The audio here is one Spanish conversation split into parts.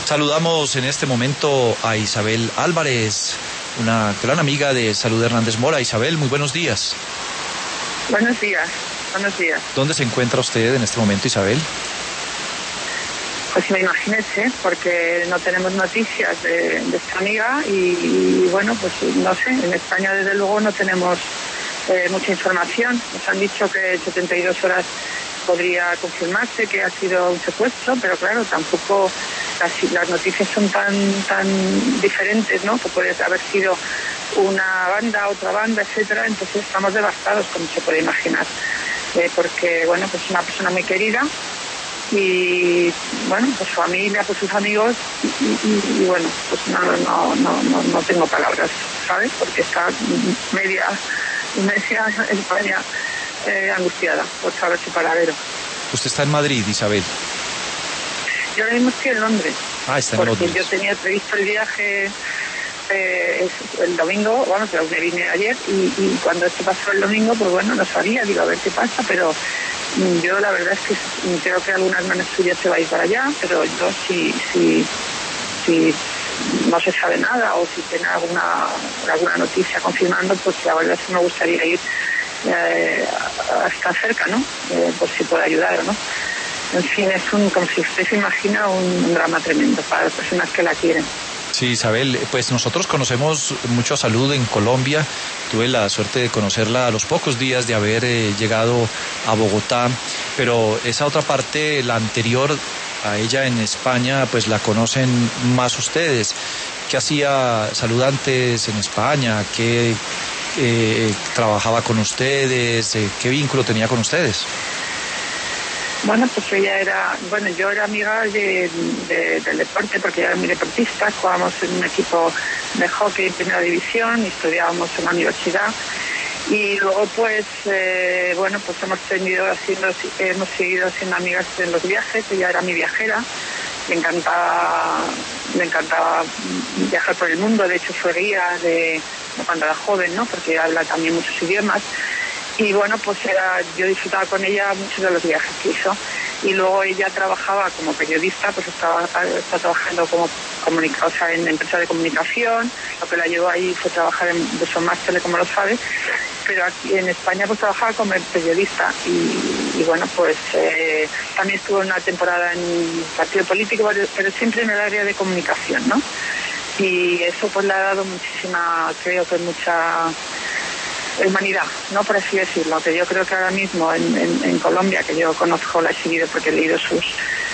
Saludamos en este momento a Isabel Álvarez, una gran amiga de Salud Hernández Mora. Isabel, muy buenos días. Buenos días, buenos días. ¿Dónde se encuentra usted en este momento, Isabel? Pues imagínese, porque no tenemos noticias de esta amiga y bueno, pues no sé, en España desde luego no tenemos mucha información. Nos han dicho que en 72 horas podría confirmarse que ha sido un secuestro, pero claro, tampoco las noticias son tan diferentes, ¿no? Que puede haber sido una banda, otra banda, etcétera. Entonces estamos devastados, como se puede imaginar, porque bueno, pues una persona muy querida y bueno, pues su familia, pues sus amigos y bueno, pues no tengo palabras, ¿sabes? Porque está media España angustiada por saber su paradero. ¿Usted está en Madrid, Isabel? Yo ahora mismo estoy en Londres. Está en Londres. Porque yo tenía previsto el viaje el domingo, bueno, pero me vine ayer y cuando esto pasó el domingo, pues bueno, no sabía, digo, a ver qué pasa, pero yo la verdad es que creo que algunas manos suyas se va a ir para allá, pero yo si no se sabe nada o si tiene alguna noticia confirmando, pues la verdad es que me gustaría ir hasta cerca, ¿no? Por si puedo ayudar, ¿no? En fin, es como si usted se imagina un drama tremendo para las personas que la quieren. Sí, Isabel, pues nosotros conocemos mucho a Salud en Colombia. Tuve la suerte de conocerla a los pocos días de haber llegado a Bogotá, pero esa otra parte, la anterior a ella en España, pues la conocen más ustedes. ¿Qué hacía Salud antes en España? ¿Qué trabajaba con ustedes? ¿Qué vínculo tenía con ustedes? Bueno, pues yo era amiga del deporte porque yo era muy deportista, jugábamos en un equipo de hockey en primera división y estudiábamos en la universidad y luego pues hemos seguido siendo amigas en los viajes. Ella era mi viajera, le encantaba viajar por el mundo, de hecho fue guía de cuando era joven, ¿no? Porque habla también muchos idiomas. Y bueno, pues yo disfrutaba con ella muchos de los viajes que hizo. Y luego ella trabajaba como periodista, pues está trabajando como en empresa de comunicación. Lo que la llevó ahí fue trabajar en Desomástele, como lo sabe. Pero aquí en España pues trabajaba como periodista y bueno, pues también estuvo una temporada en un partido político, pero siempre en el área de comunicación, ¿no? Y eso pues le ha dado mucha humanidad, ¿no? Por así decirlo, que yo creo que ahora mismo en Colombia, que yo conozco, la he seguido porque he leído sus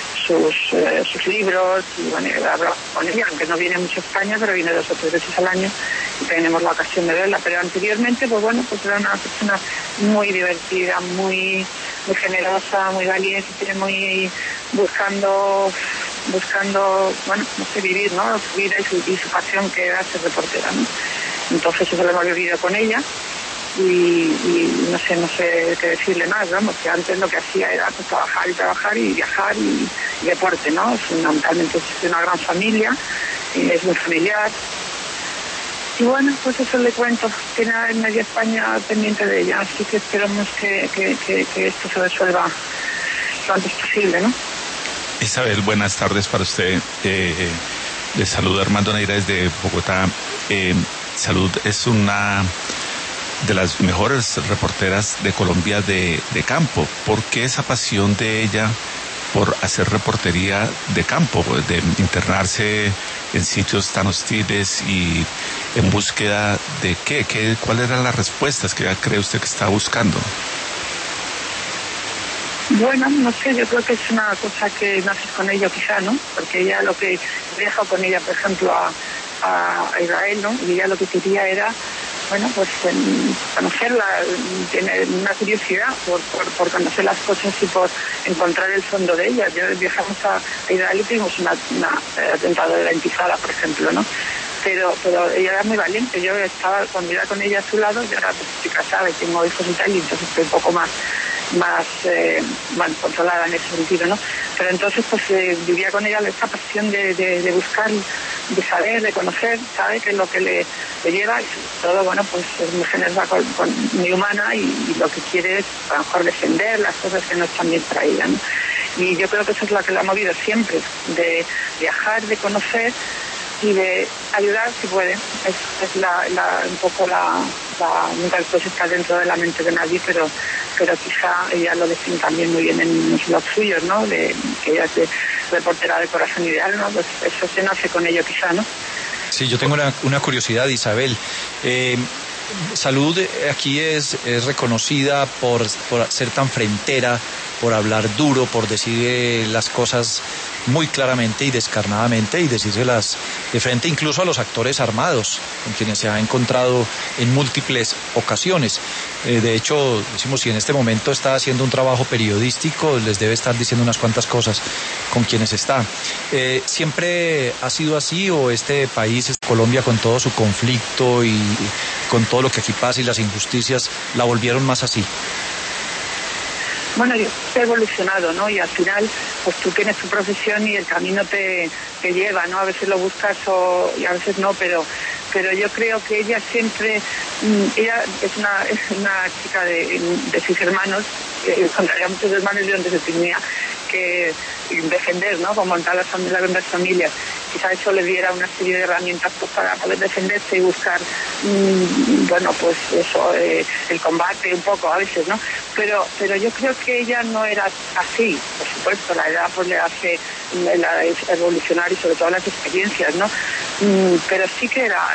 libros y bueno, he hablado con ella, aunque no viene mucho a España, pero viene 2 o 3 veces al año y tenemos la ocasión de verla. Pero anteriormente, pues bueno, pues era una persona muy divertida, muy generosa, muy valiente, muy buscando, bueno, no sé, vivir, ¿no? Su vida y su pasión, que era ser reportera, ¿no? Entonces eso lo hemos vivido con ella. Y no sé qué decirle más, vamos, que antes lo que hacía era pues, trabajar y viajar y deporte, ¿no? Fundamentalmente es una gran familia, es muy familiar. Y bueno, pues eso le cuento, tiene en media España pendiente de ella, así que esperamos que esto se resuelva lo antes posible, ¿no? Isabel, buenas tardes para usted. Le saluda Armando Neira desde Bogotá. Salud es una de las mejores reporteras de Colombia de campo. ¿Por qué esa pasión de ella por hacer reportería de campo, de internarse en sitios tan hostiles y en búsqueda de qué? ¿Cuáles eran las respuestas que cree usted que está buscando? Bueno, no sé, yo creo que es una cosa que naces con ello quizá, ¿no? Porque ella viaja con ella, por ejemplo, a Israel, ¿no? Y ella lo que quería era, bueno, pues conocerla, tener una curiosidad por conocer las cosas y por encontrar el fondo de ellas. Viajamos a Israel y tuvimos una atentado de la Intifada, por ejemplo, ¿no? Pero ella era muy valiente. Yo cuando iba con ella a su lado, yo era estoy casada y tengo hijos y tal, y entonces estoy un poco más controlada en ese sentido, ¿no? Pero entonces pues vivía con ella esa pasión de buscar, de saber, de conocer, ¿sabe? Que es lo que le lleva, y sobre todo, bueno, pues es muy generosa, muy humana y lo que quiere es a lo mejor defender las cosas que no están bien para ella, ¿no? Y yo creo que eso es lo que la ha movido siempre, de viajar, de conocer y de ayudar si puede. Es un poco nunca después está dentro de la mente de nadie, pero quizá ella lo define también muy bien en los blogs suyos, ¿no? Que ella es reportera de Corazón Ideal, ¿no? Pues eso se nace con ello quizá, ¿no? Sí, yo tengo una curiosidad, Isabel. Salud aquí es reconocida por ser tan frentera, por hablar duro, por decir las cosas muy claramente y descarnadamente y decírselas de frente incluso a los actores armados, con quienes se ha encontrado en múltiples ocasiones. De hecho, decimos, si en este momento está haciendo un trabajo periodístico, les debe estar diciendo unas cuantas cosas con quienes está. ¿Siempre ha sido así o este país, Colombia, con todo su conflicto y con todo lo que aquí pasa y las injusticias, la volvieron más así? Bueno, yo he evolucionado, ¿no? Y al final, pues tú tienes tu profesión y el camino te lleva, ¿no? A veces lo buscas y a veces no, pero yo creo que ella siempre, ella es una chica de 6 hermanos, contrario a muchos hermanos yo antes tenía que defender, ¿no? Como en todas las grandes familias. Quizá eso le diera una serie de herramientas pues, para poder defenderse y buscar, bueno, pues eso, el combate un poco a veces, ¿no? Pero yo creo que ella no era así, por supuesto, la edad pues le hace evolucionar y sobre todo las experiencias, ¿no? Pero sí que era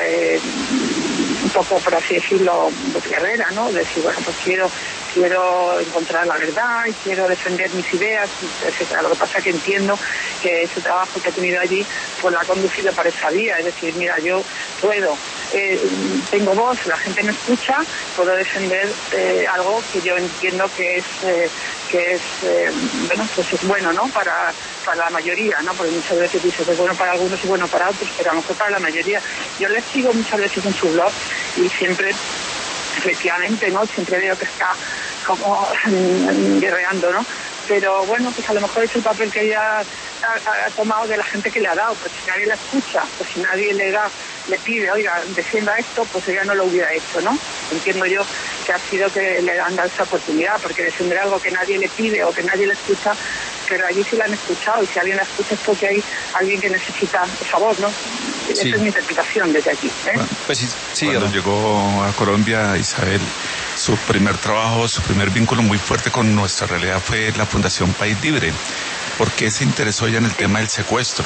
un poco, por así decirlo, guerrera, ¿no? Decir, bueno, pues quiero encontrar la verdad y quiero defender mis ideas, etcétera. Lo que pasa es que entiendo que ese trabajo que he tenido allí pues la ha conducido para esa vía, es decir, mira, yo puedo, tengo voz, la gente me escucha, puedo defender algo que yo entiendo que es bueno, pues es bueno, ¿no? Para la mayoría, ¿no? Porque muchas veces dices, es bueno para algunos y bueno para otros, pero a lo mejor para la mayoría. Yo les sigo muchas veces en su blog y siempre, efectivamente, ¿no? Siempre veo que está como guerreando, ¿no? Pero bueno, pues a lo mejor es el papel que ella ha tomado de la gente que le ha dado, pues si nadie la escucha, pues si nadie le pide, oiga, defienda esto, pues ella no lo hubiera hecho, ¿no? Entiendo yo que ha sido que le han dado esa oportunidad, porque defender algo que nadie le pide o que nadie le escucha, pero allí sí la han escuchado, y si alguien la escucha es porque hay alguien que necesita esa voz, ¿no? Sí. Esa es mi interpretación desde aquí. Bueno, pues sí, cuando llegó a Colombia, Isabel, su primer trabajo, su primer vínculo muy fuerte con nuestra realidad fue la Fundación País Libre. ¿Por qué se interesó ella en el tema del secuestro?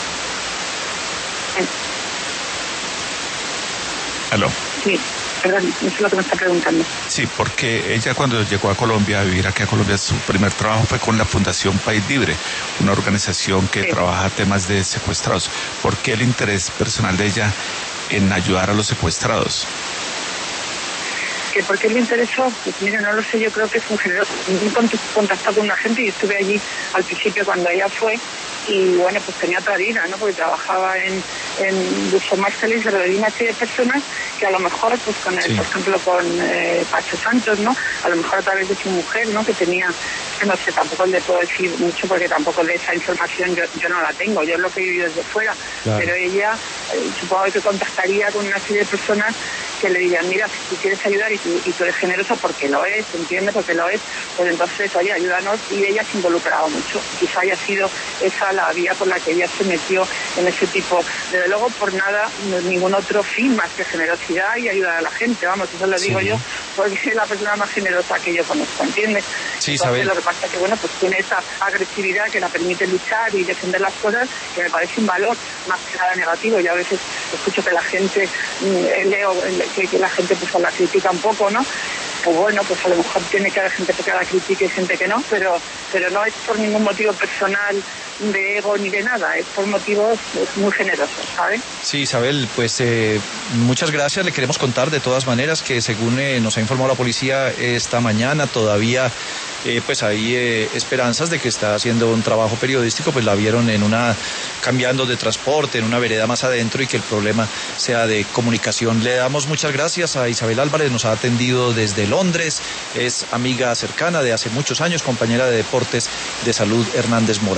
¿Aló? Sí, perdón, eso es lo que me está preguntando. Sí, porque ella cuando llegó a Colombia, a vivir aquí a Colombia, su primer trabajo fue con la Fundación País Libre, una organización que trabaja temas de secuestrados. ¿Por qué el interés personal de ella en ayudar a los secuestrados? ¿Por qué le interesó? Pues mire, no lo sé, yo creo que es un generoso. Contactó con una gente y estuve allí al principio cuando ella fue y bueno, pues tenía otra vida, ¿no? Porque trabajaba en Busto Marcelis, pero de una serie de personas que a lo mejor, pues con él, por ejemplo, con Pacho Santos, ¿no? A lo mejor a través de su mujer, ¿no? Que tenía, no sé, tampoco le puedo decir mucho porque tampoco de esa información yo no la tengo, yo es lo que he vivido desde fuera, claro. Pero ella supongo que contactaría con una serie de personas que le dirían, mira, si tú quieres ayudar y tú eres generosa porque lo es, ¿entiendes? Porque lo es, pues entonces, oye, ayúdanos, y ella se involucraba mucho. Quizá haya sido esa la vía por la que ella se metió en ese tipo. Desde luego, por nada, ningún otro fin más que generosidad y ayudar a la gente, vamos, eso lo digo yo, porque es la persona más generosa que yo conozco, ¿entiendes? Sí, entonces, lo que pasa es que, bueno, pues tiene esa agresividad que la permite luchar y defender las cosas, que me parece un valor más que nada negativo. Yo a veces escucho que la gente, leo que la gente pues la critica un poco, ¿no? Pues bueno, pues a lo mejor tiene que haber gente que la critique y gente que no, pero no es por ningún motivo personal de ego ni de nada, es por motivos muy generosos, ¿sabes? Sí, Isabel, pues muchas gracias. Le queremos contar de todas maneras que según nos ha informado la policía esta mañana todavía pues hay esperanzas de que está haciendo un trabajo periodístico, pues la vieron cambiando de transporte en una vereda más adentro y que el problema sea de comunicación. Le damos muchas gracias a Isabel Álvarez, nos ha atendido desde Londres, es amiga cercana de hace muchos años, compañera de deportes de Salud Hernández Mora.